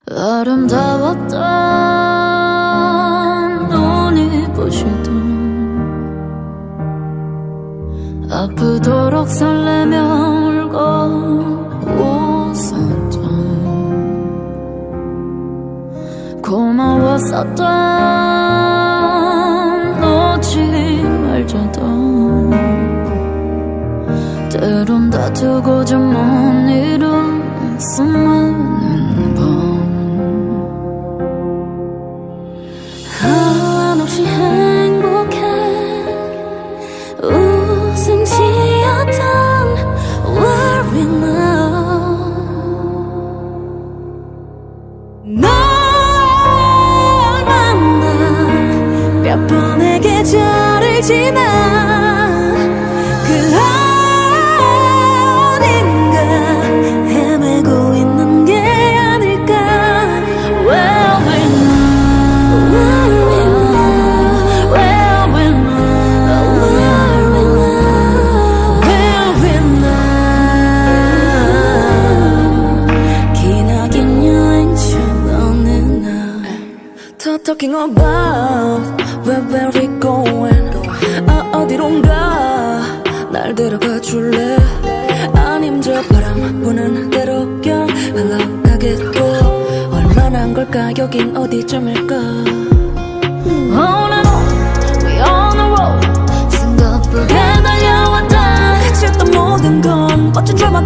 아름다웠던 눈이 부시던 아프도록 설레며 울고 웃었던 고마웠었던 놓지 말자던 때론 다투고자 못 이룬 수많은 밤 한없이 행복해 웃음 지었던 Where we now 널 만나 몇 번의 계절을 지나 그 어딘가 헤매고 있는 게 아닐까 Where we now Where we now Where we now 기나긴 여행 중 어느 날 Talking about where we going 어디론가 날 데려가 줄래 아님 저 바람 부는 대로 그냥 흘러가겠고 얼마나 한 걸까 여긴 어디쯤일까 On and on we on the road 숨가쁘게 달려왔다 그치였던 모든 건 멋진 드라마